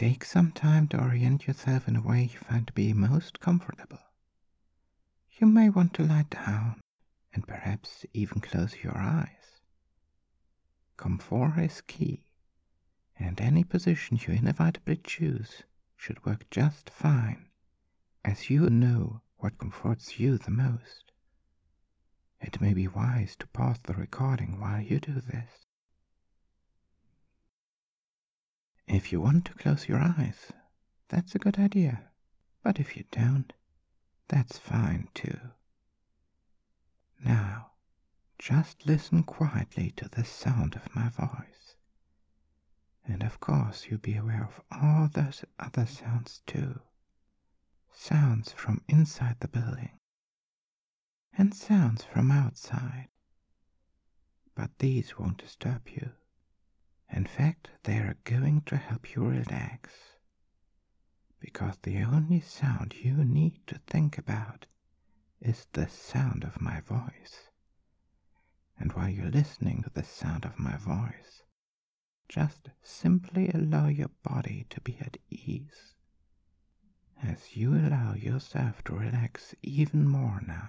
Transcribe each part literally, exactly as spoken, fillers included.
Take some time to orient yourself in a way you find to be most comfortable. You may want to lie down and perhaps even close your eyes. Comfort is key, and any position you inevitably choose should work just fine, as you know what comforts you the most. It may be wise to pause the recording while you do this. If you want to close your eyes, that's a good idea, but if you don't, that's fine too. Now, just listen quietly to the sound of my voice. And of course you'll be aware of all those other sounds too. Sounds from inside the building and sounds from outside. But these won't disturb you. In fact, they are going to help you relax. Because the only sound you need to think about is the sound of my voice. And while you're listening to the sound of my voice, just simply allow your body to be at ease, as you allow yourself to relax even more now.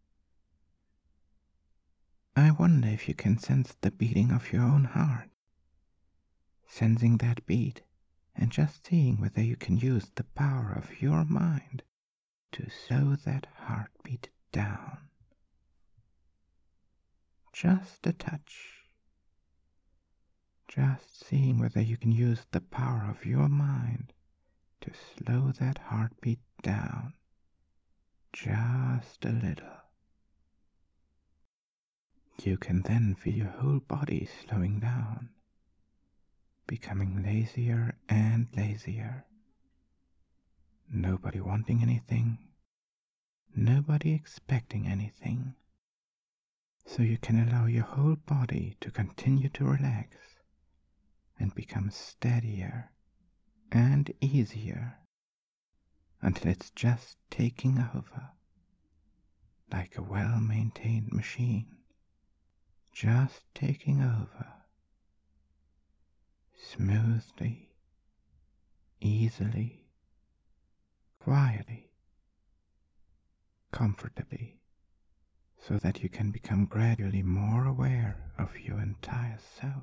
I wonder if you can sense the beating of your own heart, sensing that beat and just seeing whether you can use the power of your mind to slow that heartbeat down. Just a touch. Just seeing whether you can use the power of your mind to slow that heartbeat down just a little. You can then feel your whole body slowing down, becoming lazier and lazier. Nobody wanting anything, nobody expecting anything. So you can allow your whole body to continue to relax and become steadier and easier until it's just taking over, like a well-maintained machine, just taking over, smoothly, easily, quietly, comfortably, so that you can become gradually more aware of your entire self.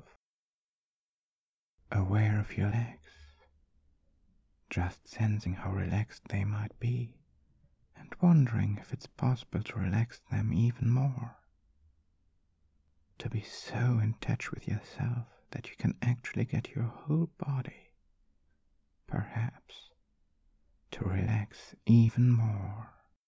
Aware of your legs, just sensing how relaxed they might be, and wondering if it's possible to relax them even more. To be so in touch with yourself that you can actually get your whole body, perhaps, to relax even more,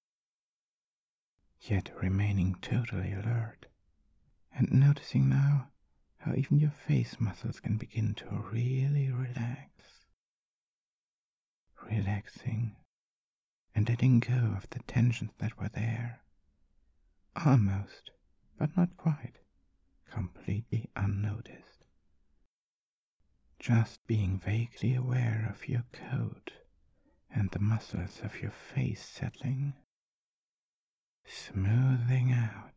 yet remaining totally alert, and noticing now how even your face muscles can begin to really relax. Relaxing and letting go of the tensions that were there, almost, but not quite, completely unnoticed. Just being vaguely aware of your coat and the muscles of your face settling, smoothing out.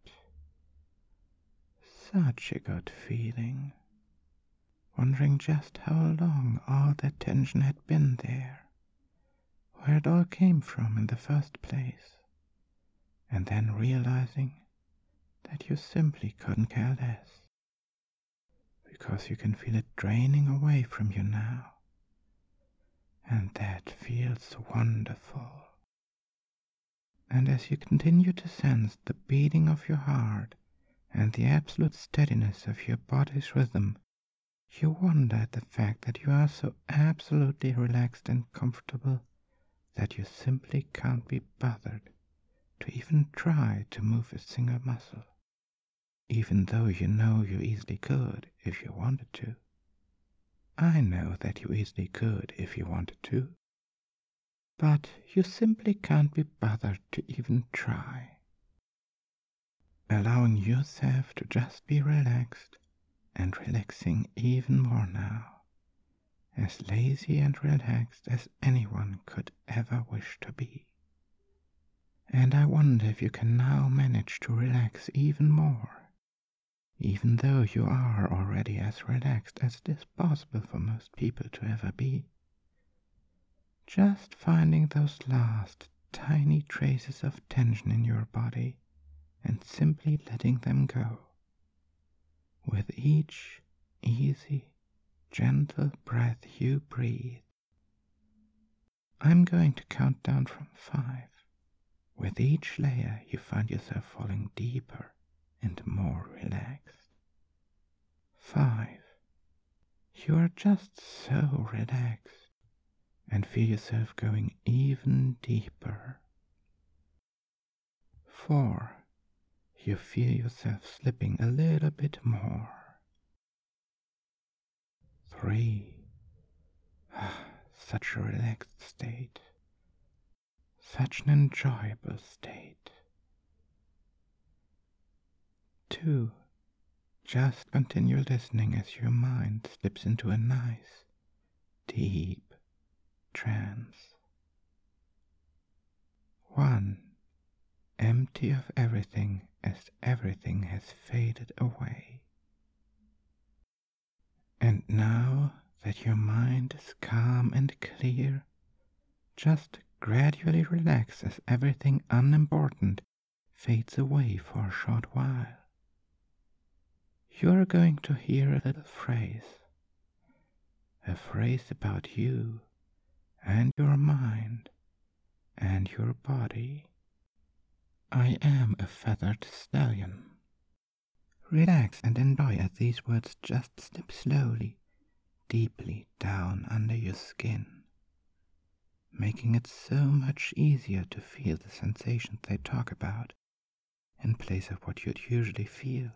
Such a good feeling, wondering just how long all that tension had been there, where it all came from in the first place, and then realizing that you simply couldn't care less, because you can feel it draining away from you now, and that feels wonderful. And as you continue to sense the beating of your heart and the absolute steadiness of your body's rhythm, you wonder at the fact that you are so absolutely relaxed and comfortable that you simply can't be bothered to even try to move a single muscle, even though you know you easily could if you wanted to. I know that you easily could if you wanted to, but you simply can't be bothered to even try. Allowing yourself to just be relaxed and relaxing even more now, as lazy and relaxed as anyone could ever wish to be. And I wonder if you can now manage to relax even more, even though you are already as relaxed as it is possible for most people to ever be. just finding those last tiny traces of tension in your body and simply letting them go. With each easy, gentle breath you breathe, I'm going to count down from five. With each layer, you find yourself falling deeper and more relaxed. Five. You are just so relaxed and feel yourself going even deeper. Four. You feel yourself slipping a little bit more. Three. Such a relaxed state. Such an enjoyable state. Two. Just continue listening as your mind slips into a nice, deep trance. One. Empty of everything as everything has faded away. And now that your mind is calm and clear, just gradually relax as everything unimportant fades away for a short while. You are going to hear a little phrase, a phrase about you and your mind and your body. I am a feathered stallion. Relax and enjoy as these words just slip slowly, deeply down under your skin, making it so much easier to feel the sensations they talk about in place of what you'd usually feel,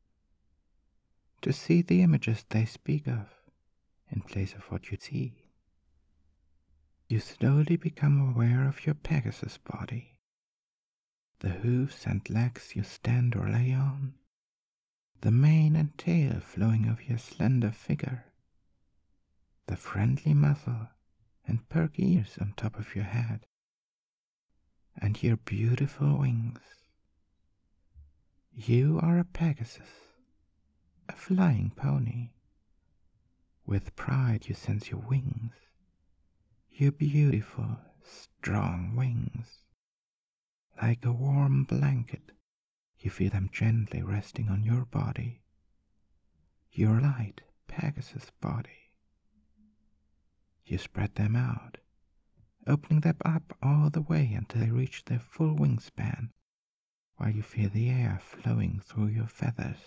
to see the images they speak of in place of what you see. You slowly become aware of your Pegasus body, the hooves and legs you stand or lay on, the mane and tail flowing of your slender figure, the friendly muzzle and perky ears on top of your head, and your beautiful wings. You are a Pegasus, a flying pony. With pride you sense your wings, your beautiful, strong wings. Like a warm blanket, you feel them gently resting on your body, your light Pegasus body. You spread them out, opening them up all the way until they reach their full wingspan, while you feel the air flowing through your feathers.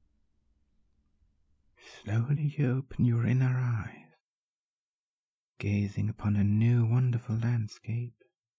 Slowly you open your inner eyes, gazing upon a new wonderful landscape.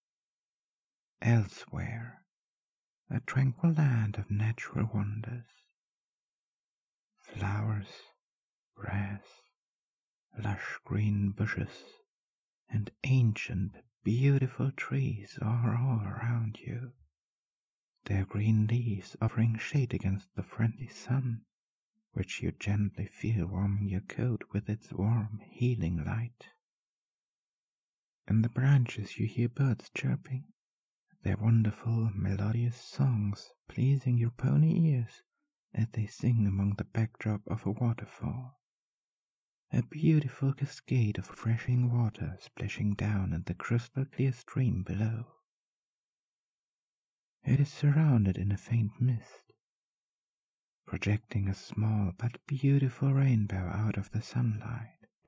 Elsewhere, a tranquil land of natural wonders. Flowers, grass, lush green bushes, and ancient, beautiful trees are all around you, their green leaves offering shade against the friendly sun, which you gently feel warming your coat with its warm, healing light. In the branches you hear birds chirping, their wonderful, melodious songs pleasing your pony ears as they sing among the backdrop of a waterfall, a beautiful cascade of refreshing water splashing down in the crystal-clear stream below. It is surrounded in a faint mist, projecting a small but beautiful rainbow out of the sunlight.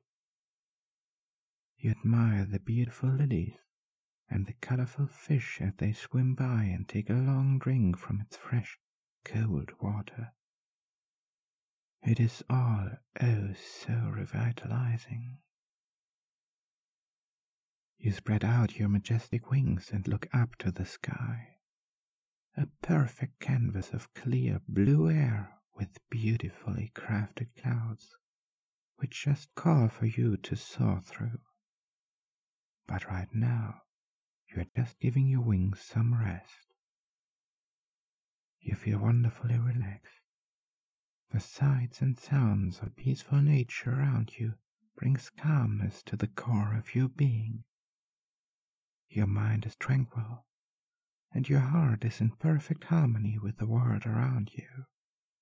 You admire the beautiful lilies and the colorful fish as they swim by and take a long drink from its fresh, cold water. It is all, oh, so revitalizing. You spread out your majestic wings and look up to the sky, a perfect canvas of clear blue air with beautifully crafted clouds, which just call for you to soar through. But right now, you are just giving your wings some rest. You feel wonderfully relaxed. The sights and sounds of peaceful nature around you brings calmness to the core of your being. Your mind is tranquil, and your heart is in perfect harmony with the world around you.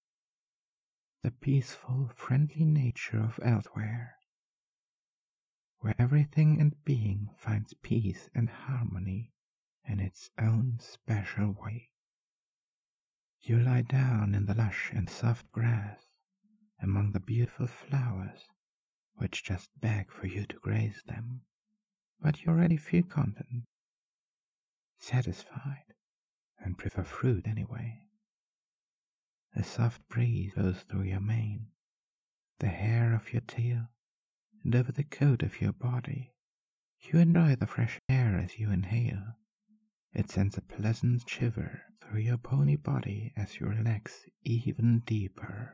The peaceful, friendly nature of elsewhere, where everything and being finds peace and harmony in its own special way. You lie down in the lush and soft grass among the beautiful flowers which just beg for you to graze them, but you already feel content, satisfied, and prefer fruit anyway. A soft breeze blows through your mane, the hair of your tail, and over the coat of your body. You enjoy the fresh air as you inhale. It sends a pleasant shiver through your pony body as you relax even deeper.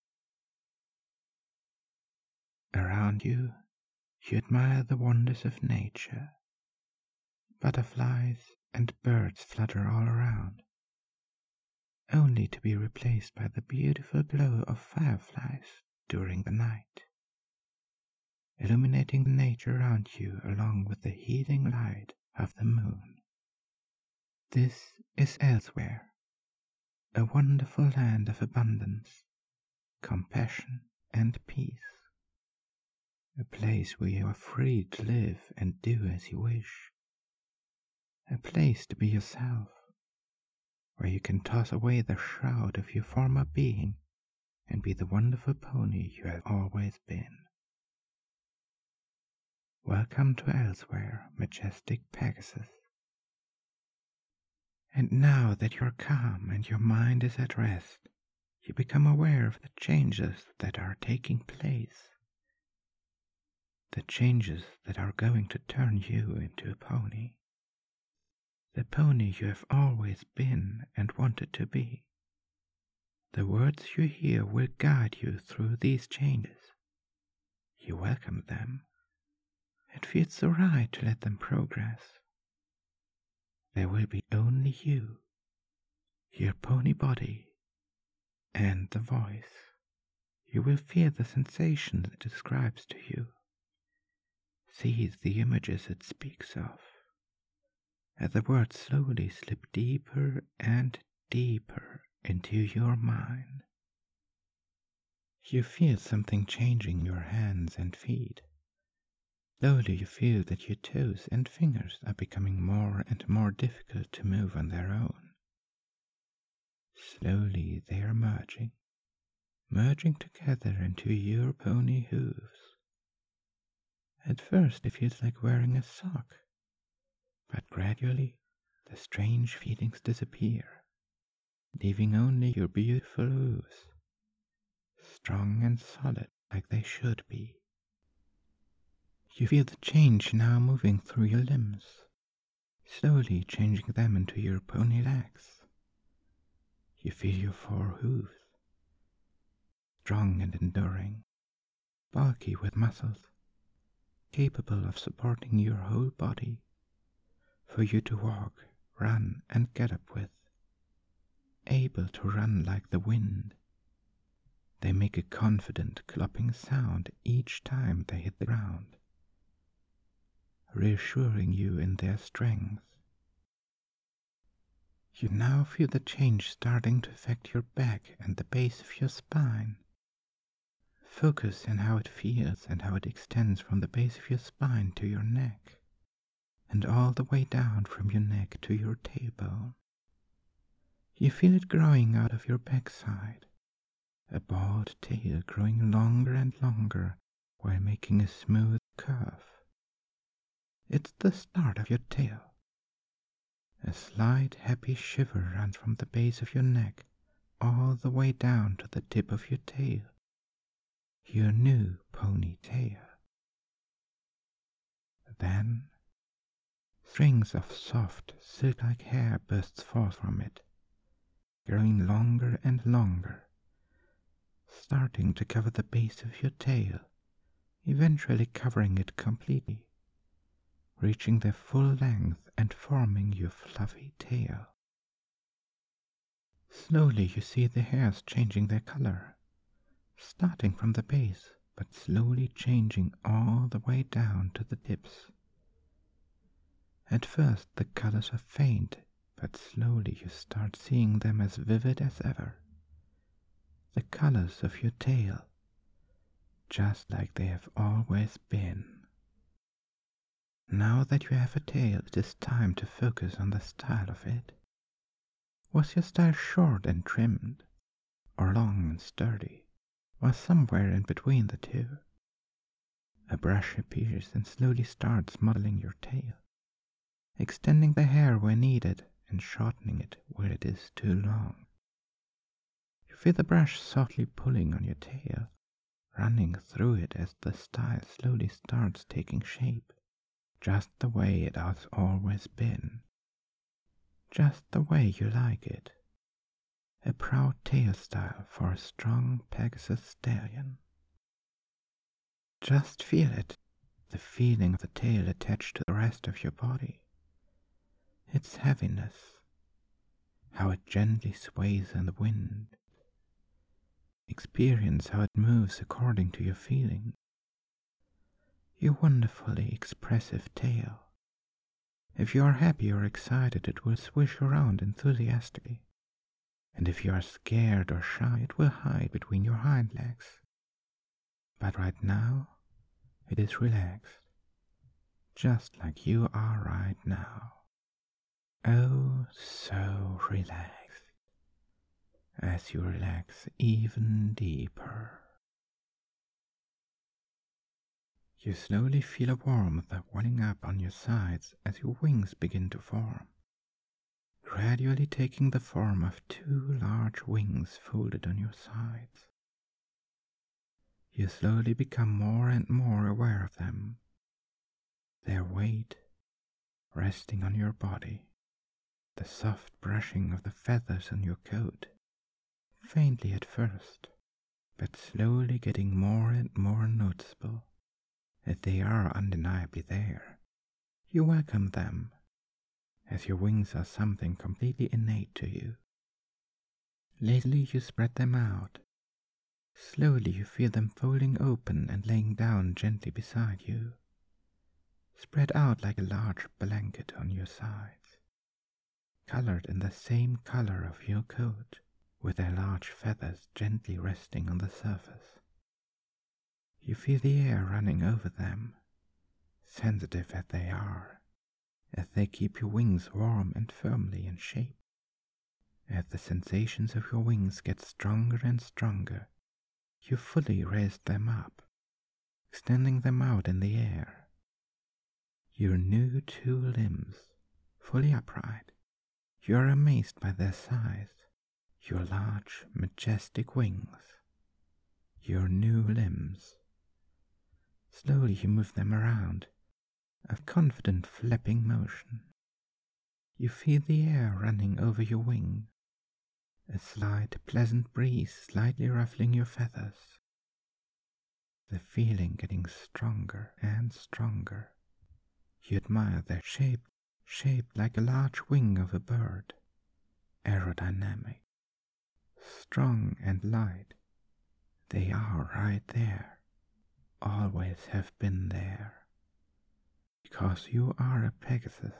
Around you, you admire the wonders of nature. Butterflies and birds flutter all around, only to be replaced by the beautiful glow of fireflies during the night, illuminating the nature around you along with the healing light of the moon. This is Elsewhere, a wonderful land of abundance, compassion, and peace. A place where you are free to live and do as you wish. A place to be yourself, where you can toss away the shroud of your former being and be the wonderful pony you have always been. Welcome to Elsewhere, majestic Pegasus. And now that you are calm and your mind is at rest, you become aware of the changes that are taking place. The changes that are going to turn you into a pony. The pony you have always been and wanted to be. The words you hear will guide you through these changes. You welcome them. It feels so right to let them progress. There will be only you, your pony body, and the voice. You will feel the sensation it describes to you. See the images it speaks of, as the words slowly slip deeper and deeper into your mind. You feel something changing your hands and feet. Slowly you feel that your toes and fingers are becoming more and more difficult to move on their own. Slowly they are merging, merging together into your pony hooves. At first it feels like wearing a sock, but gradually the strange feelings disappear, leaving only your beautiful hooves, strong and solid like they should be. You feel the change now moving through your limbs, slowly changing them into your pony legs. You feel your four hooves, strong and enduring, bulky with muscles, capable of supporting your whole body, for you to walk, run, and get up with, able to run like the wind. They make a confident clopping sound each time they hit the ground, reassuring you in their strength. You now feel the change starting to affect your back and the base of your spine. Focus on how it feels and how it extends from the base of your spine to your neck, and all the way down from your neck to your tailbone. You feel it growing out of your backside, a bald tail growing longer and longer while making a smooth curve. It's the start of your tail. A slight happy shiver runs from the base of your neck all the way down to the tip of your tail. Your new pony tail. Then, strings of soft, silk-like hair bursts forth from it, growing longer and longer, starting to cover the base of your tail, eventually covering it completely, reaching their full length and forming your fluffy tail. Slowly you see the hairs changing their color, starting from the base, but slowly changing all the way down to the tips. At first the colors are faint, but slowly you start seeing them as vivid as ever. The colors of your tail, just like they have always been. Now that you have a tail, it is time to focus on the style of it. Was your style short and trimmed, or long and sturdy, or somewhere in between the two? A brush appears and slowly starts modeling your tail, extending the hair where needed and shortening it where it is too long. You feel the brush softly pulling on your tail, running through it as the style slowly starts taking shape, just the way it has always been, just the way you like it. A proud tail style for a strong Pegasus stallion. Just feel it, the feeling of the tail attached to the rest of your body. Its heaviness, how it gently sways in the wind. Experience how it moves according to your feeling. Your wonderfully expressive tail. If you are happy or excited, it will swish around enthusiastically. And if you are scared or shy, it will hide between your hind legs. But right now, it is relaxed, just like you are right now. Oh, so relaxed, as you relax even deeper. You slowly feel a warmth welling up on your sides as your wings begin to form, gradually taking the form of two large wings folded on your sides. You slowly become more and more aware of them, their weight resting on your body, the soft brushing of the feathers on your coat, faintly at first, but slowly getting more and more noticeable, that they are undeniably there. You welcome them, as your wings are something completely innate to you. Lately you spread them out. Slowly you feel them folding open and laying down gently beside you, spread out like a large blanket on your sides, colored in the same color of your coat, with their large feathers gently resting on the surface. You feel the air running over them, sensitive as they are, as they keep your wings warm and firmly in shape. As the sensations of your wings get stronger and stronger, you fully raise them up, extending them out in the air. Your new two limbs, fully upright, you are amazed by their size, your large, majestic wings, your new limbs. Slowly you move them around, a confident flapping motion. You feel the air running over your wing, a slight, pleasant breeze slightly ruffling your feathers. The feeling getting stronger and stronger. You admire their shape, shaped like a large wing of a bird, aerodynamic, strong and light. They are right there, always have been there, because you are a Pegasus,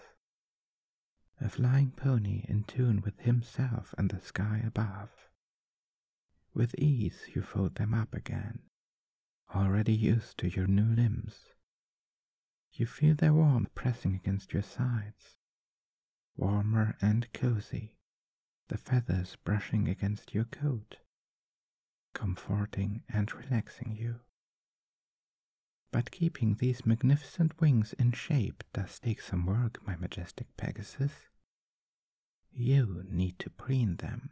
a flying pony in tune with himself and the sky above. With ease you fold them up again, already used to your new limbs. You feel their warmth pressing against your sides, warmer and cozy, the feathers brushing against your coat, comforting and relaxing you. But keeping these magnificent wings in shape does take some work, my majestic Pegasus. You need to preen them.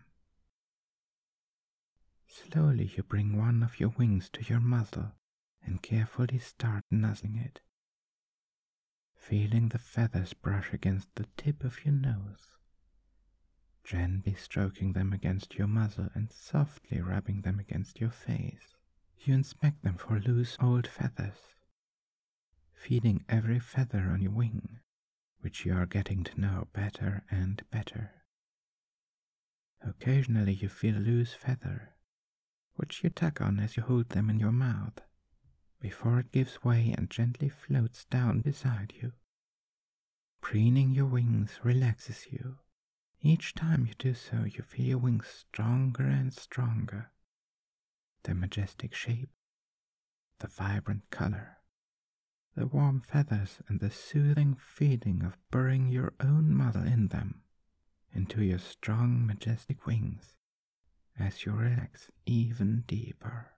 Slowly you bring one of your wings to your muzzle and carefully start nuzzling it, feeling the feathers brush against the tip of your nose, gently stroking them against your muzzle and softly rubbing them against your face. You inspect them for loose old feathers, feeling every feather on your wing, which you are getting to know better and better. Occasionally you feel a loose feather, which you tug on as you hold them in your mouth, before it gives way and gently floats down beside you. Preening your wings relaxes you. Each time you do so, you feel your wings stronger and stronger. The majestic shape, the vibrant color, the warm feathers and the soothing feeling of burying your own mother in them, into your strong, majestic wings, as you relax even deeper.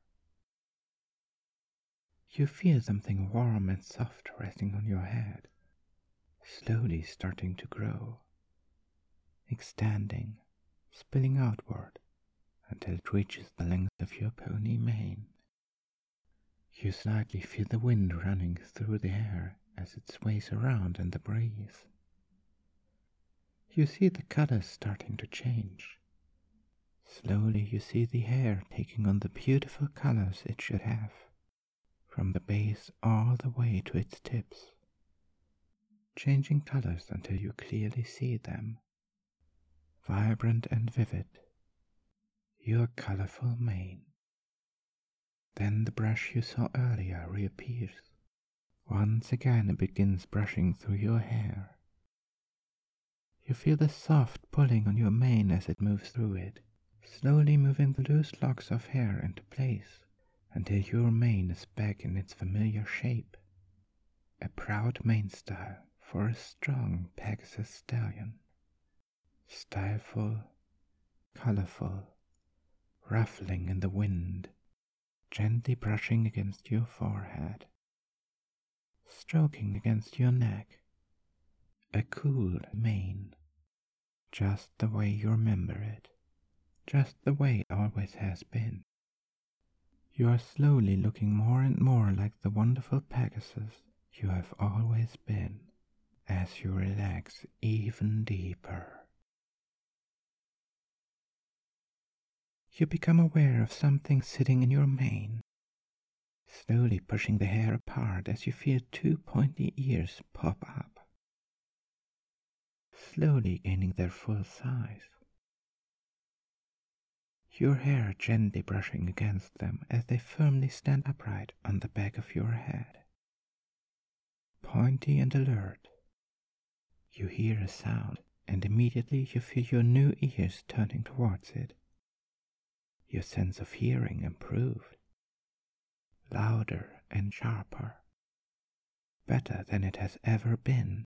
You feel something warm and soft resting on your head, slowly starting to grow, extending, spilling outward until it reaches the length of your pony mane. You slightly feel the wind running through the hair as it sways around in the breeze. You see the colors starting to change. Slowly you see the hair taking on the beautiful colors it should have, from the base all the way to its tips, changing colors until you clearly see them, vibrant and vivid, your colorful mane. Then the brush you saw earlier reappears. Once again it begins brushing through your hair. You feel the soft pulling on your mane as it moves through it, slowly moving the loose locks of hair into place until your mane is back in its familiar shape, a proud mane style for a strong Pegasus stallion. Styleful, colorful, ruffling in the wind, gently brushing against your forehead, stroking against your neck, a cool mane, just the way you remember it, just the way it always has been. You are slowly looking more and more like the wonderful Pegasus you have always been as you relax even deeper. You become aware of something sitting in your mane, slowly pushing the hair apart as you feel two pointy ears pop up, slowly gaining their full size. Your hair gently brushing against them as they firmly stand upright on the back of your head. Pointy and alert, you hear a sound and immediately you feel your new ears turning towards it. Your sense of hearing improved, louder and sharper, better than it has ever been.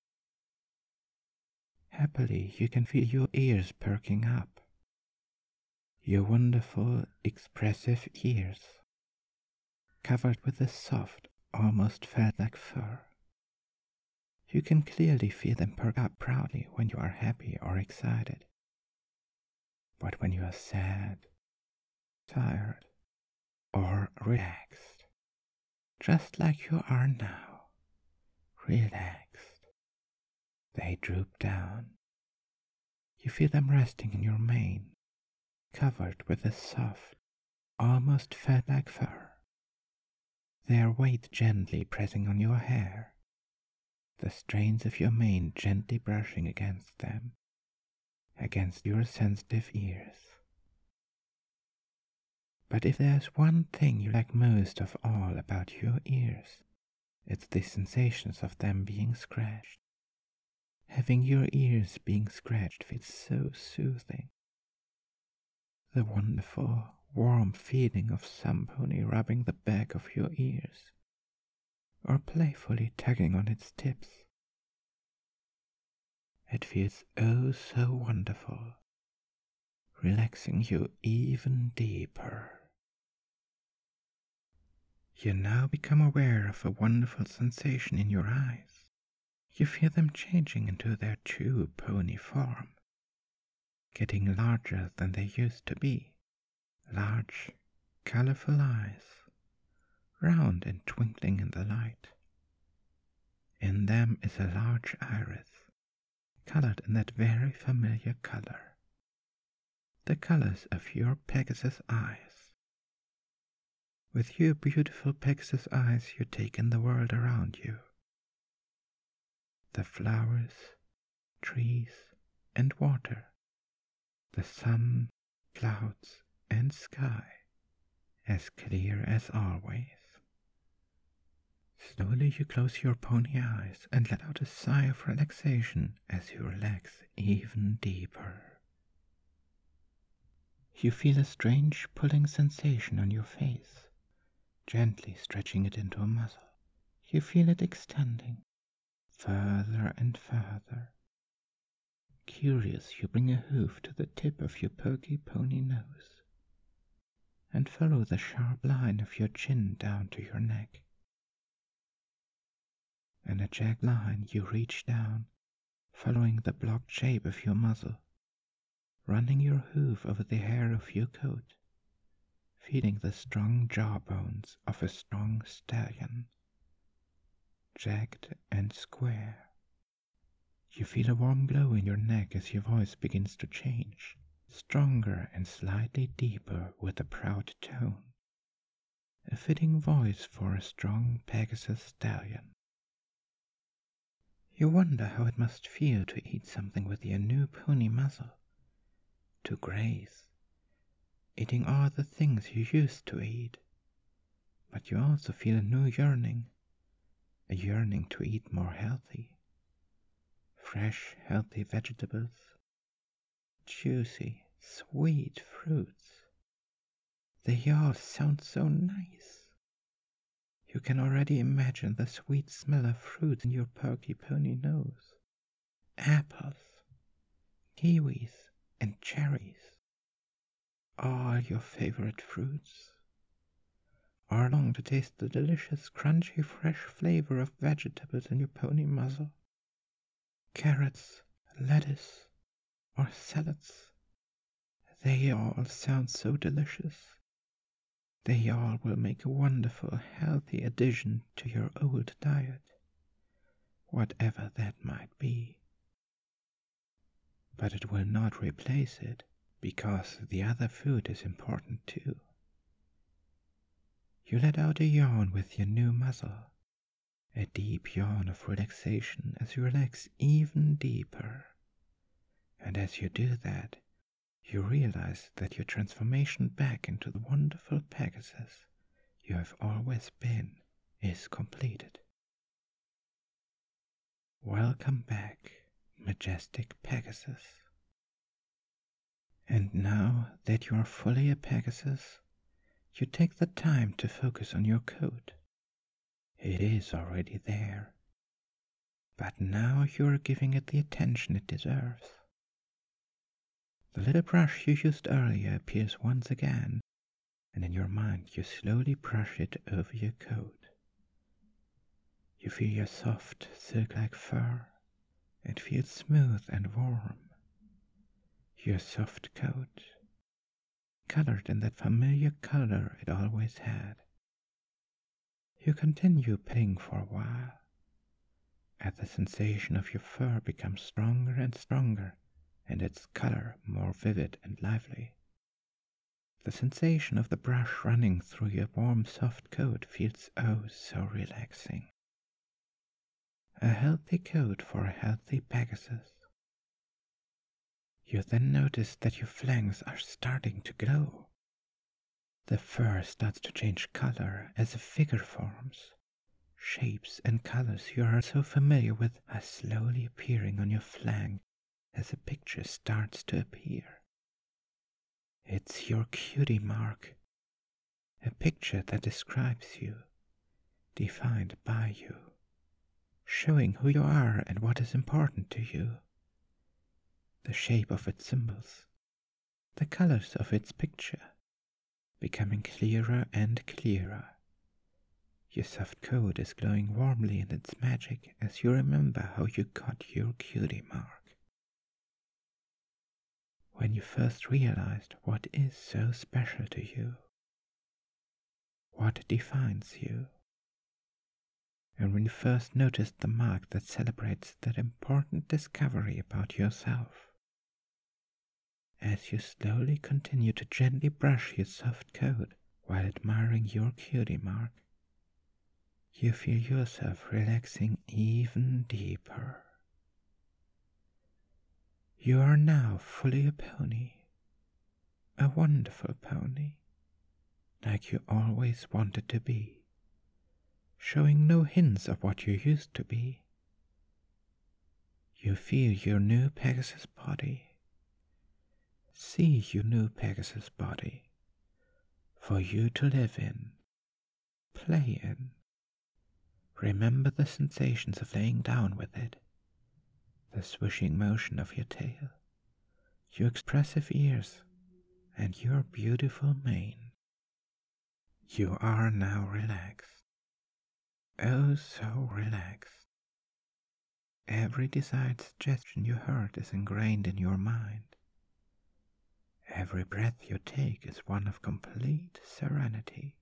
Happily, you can feel your ears perking up, your wonderful, expressive ears, covered with a soft, almost felt-like fur. You can clearly feel them perk up proudly when you are happy or excited. But when you are sad, tired, or relaxed, just like you are now, relaxed, they droop down. You feel them resting in your mane, covered with a soft, almost felt-like fur. Their weight gently pressing on your hair, the strains of your mane gently brushing against them, against your sensitive ears. But if there's one thing you like most of all about your ears, it's the sensations of them being scratched. Having your ears being scratched feels so soothing. The wonderful, warm feeling of some pony rubbing the back of your ears, or playfully tugging on its tips. It feels oh so wonderful, relaxing you even deeper. You now become aware of a wonderful sensation in your eyes. You feel them changing into their true pony form, getting larger than they used to be. Large, colorful eyes, round and twinkling in the light. In them is a large iris, colored in that very familiar color, the colors of your Pegasus eyes. With your beautiful Pegasus eyes you take in the world around you. The flowers, trees, and water, the sun, clouds, and sky, as clear as always. Slowly you close your pony eyes and let out a sigh of relaxation as you relax even deeper. You feel a strange pulling sensation on your face, gently stretching it into a muscle. You feel it extending further and further. Curious, you bring a hoof to the tip of your perky pony nose and follow the sharp line of your chin down to your neck. In a jagged line you reach down, following the blocked shape of your muzzle, running your hoof over the hair of your coat, feeling the strong jawbones of a strong stallion, jagged and square. You feel a warm glow in your neck as your voice begins to change, stronger and slightly deeper with a proud tone, a fitting voice for a strong Pegasus stallion. You wonder how it must feel to eat something with your new pony muzzle, to graze, eating all the things you used to eat, but you also feel a new yearning, a yearning to eat more healthy, fresh, healthy vegetables, juicy, sweet fruits. They all sound so nice. You can already imagine the sweet smell of fruits in your perky pony nose. Apples, kiwis, and cherries. All your favorite fruits. Or long to taste the delicious, crunchy, fresh flavor of vegetables in your pony muzzle. Carrots, lettuce, or salads. They all sound so delicious. They all will make a wonderful, healthy addition to your old diet, whatever that might be. But it will not replace it, because the other food is important too. You let out a yawn with your new muzzle, a deep yawn of relaxation as you relax even deeper. And as you do that, you realize that your transformation back into the wonderful Pegasus you have always been is completed. Welcome back, majestic Pegasus. And now that you are fully a Pegasus, you take the time to focus on your coat. It is already there, but now you are giving it the attention it deserves. The little brush you used earlier appears once again, and in your mind you slowly brush it over your coat. You feel your soft, silk-like fur. It feels smooth and warm. Your soft coat, colored in that familiar color it always had. You continue petting for a while, as the sensation of your fur becomes stronger and stronger, and its color more vivid and lively. The sensation of the brush running through your warm, soft coat feels oh so relaxing. A healthy coat for a healthy Pegasus. You then notice that your flanks are starting to glow. The fur starts to change color as a figure forms. Shapes and colors you are so familiar with are slowly appearing on your flank as a picture starts to appear. It's your cutie mark, a picture that describes you, defined by you, showing who you are and what is important to you. The shape of its symbols, the colors of its picture, becoming clearer and clearer. Your soft coat is glowing warmly in its magic as you remember how you got your cutie mark. When you first realized what is so special to you, what defines you, and when you first noticed the mark that celebrates that important discovery about yourself. As you slowly continue to gently brush your soft coat while admiring your cutie mark, you feel yourself relaxing even deeper. You are now fully a pony, a wonderful pony, like you always wanted to be, showing no hints of what you used to be. You feel your new Pegasus body. See your new Pegasus body, for you to live in, play in, Remember the sensations of laying down with it, the swishing motion of your tail, your expressive ears, and your beautiful mane. You are now relaxed. Oh, so relaxed. Every desired suggestion you heard is ingrained in your mind. Every breath you take is one of complete serenity.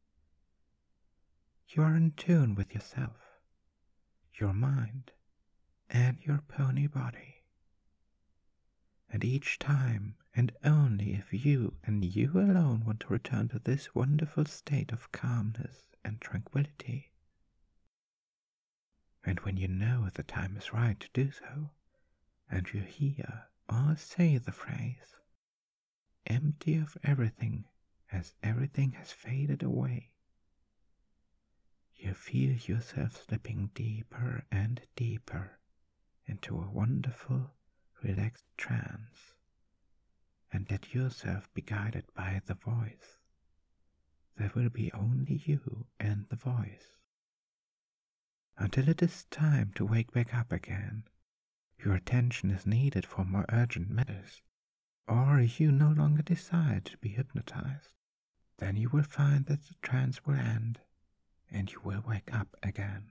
You are in tune with yourself, your mind, and your pony body. And each time, and only if you and you alone want to return to this wonderful state of calmness and tranquility, and when you know the time is right to do so, and you hear or say the phrase, empty of everything as everything has faded away, you feel yourself slipping deeper and deeper into a wonderful, relaxed trance, and let yourself be guided by the voice. There will be only you and the voice. Until it is time to wake back up again, your attention is needed for more urgent matters, or you no longer decide to be hypnotized. Then you will find that the trance will end, and you will wake up again.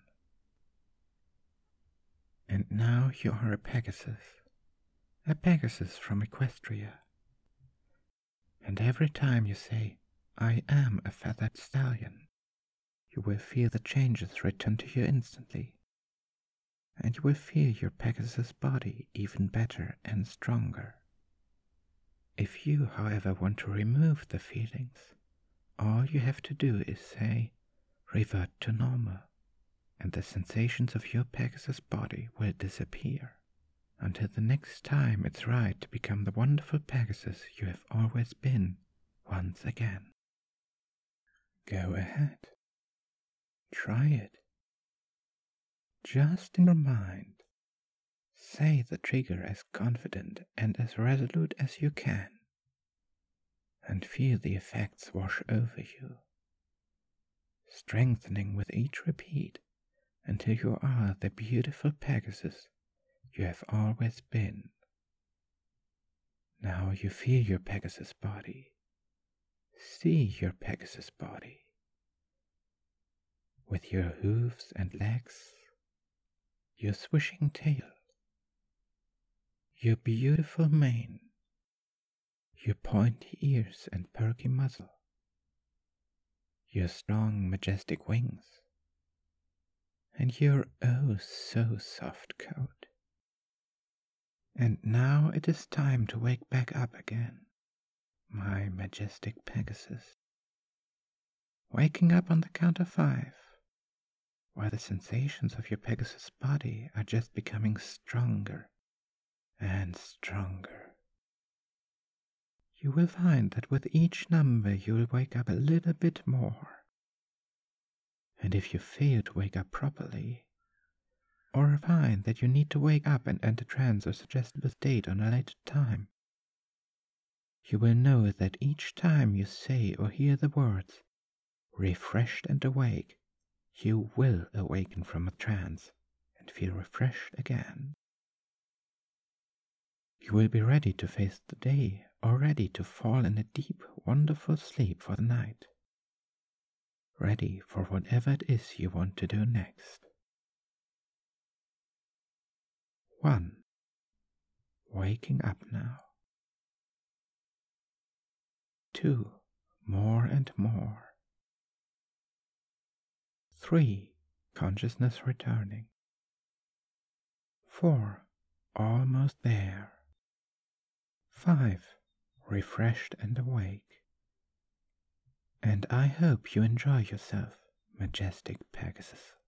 And now you are a Pegasus, a Pegasus from Equestria. And every time you say, "I am a feathered stallion," you will feel the changes return to you instantly, and you will feel your Pegasus body even better and stronger. If you, however, want to remove the feelings, all you have to do is say, "Revert to normal," and the sensations of your Pegasus body will disappear, until the next time it's right to become the wonderful Pegasus you have always been once again. Go ahead. Try it. Just in your mind, say the trigger as confident and as resolute as you can, and feel the effects wash over you, strengthening with each repeat until you are the beautiful Pegasus you have always been. Now you feel your Pegasus body, see your Pegasus body, with your hooves and legs, your swishing tail, your beautiful mane, your pointy ears and perky muzzle, your strong majestic wings, and your oh so soft coat. And now it is time to wake back up again, my majestic Pegasus. Waking up on the count of five, while the sensations of your Pegasus body are just becoming stronger and stronger. You will find that with each number you will wake up a little bit more. And if you fail to wake up properly, or find that you need to wake up and enter trance or suggestible state on a later time, you will know that each time you say or hear the words, "refreshed and awake," you will awaken from a trance and feel refreshed again. You will be ready to face the day or ready to fall in a deep, wonderful sleep for the night, ready for whatever it is you want to do next. One. Waking up now. Two. More and more. Three. Consciousness returning. Four. Almost there. Five. Refreshed and awake. And I hope you enjoy yourself, majestic Pegasus.